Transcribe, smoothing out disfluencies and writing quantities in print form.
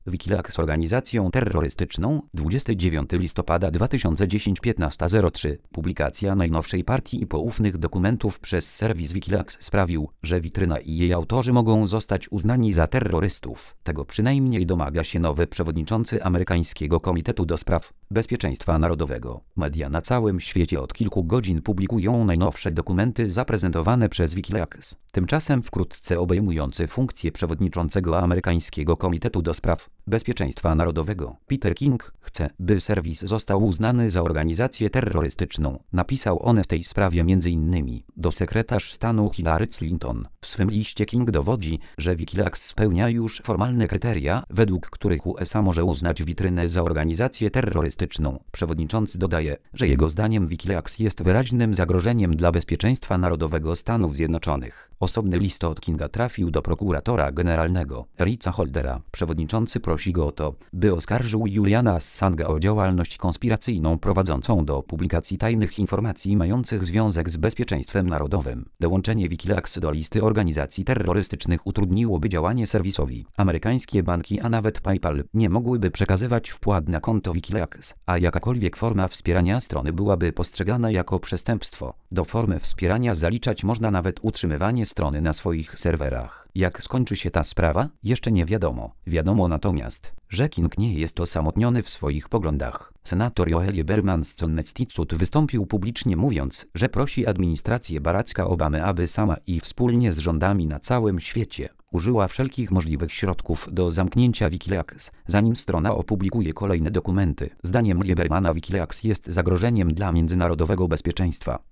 Wikileaks organizacją terrorystyczną 29 listopada 2010 15:03. Publikacja najnowszej partii poufnych dokumentów przez serwis Wikileaks sprawił, że witryna i jej autorzy mogą zostać uznani za terrorystów. Tego przynajmniej domaga się nowy przewodniczący amerykańskiego Komitetu do Spraw Bezpieczeństwa Narodowego. Media na całym świecie od kilku godzin publikują najnowsze dokumenty zaprezentowane przez Wikileaks. Tymczasem wkrótce obejmujący funkcję przewodniczącego amerykańskiego Komitetu do Spraw Bezpieczeństwa Narodowego Peter King chce, by serwis został uznany za organizację terrorystyczną. Napisał on w tej sprawie m.in. do sekretarz stanu Hillary Clinton. W swym liście King dowodzi, że Wikileaks spełnia już formalne kryteria, według których USA może uznać witrynę za organizację terrorystyczną. Przewodniczący dodaje, że jego zdaniem Wikileaks jest wyraźnym zagrożeniem dla bezpieczeństwa narodowego Stanów Zjednoczonych. Osobny list od Kinga trafił do prokuratora generalnego Erica Holdera. Przewodniczący prosi go o to, by oskarżył Juliana Assanga o działalność konspiracyjną prowadzącą do publikacji tajnych informacji mających związek z bezpieczeństwem narodowym. Dołączenie Wikileaks do listy organizacji terrorystycznych utrudniłoby działanie serwisowi. Amerykańskie banki, a nawet PayPal nie mogłyby przekazywać wpłat na konto Wikileaks, a jakakolwiek forma wspierania strony byłaby postrzegana jako przestępstwo. Do formy wspierania zaliczać można nawet utrzymywanie strony na swoich serwerach. Jak skończy się ta sprawa? Jeszcze nie wiadomo. Wiadomo natomiast, że King nie jest osamotniony w swoich poglądach. Senator Joel Lieberman z Connecticut wystąpił publicznie mówiąc, że prosi administrację Baracka Obamy, aby sama i wspólnie z rządami na całym świecie użyła wszelkich możliwych środków do zamknięcia Wikileaks, zanim strona opublikuje kolejne dokumenty. Zdaniem Liebermana Wikileaks jest zagrożeniem dla międzynarodowego bezpieczeństwa.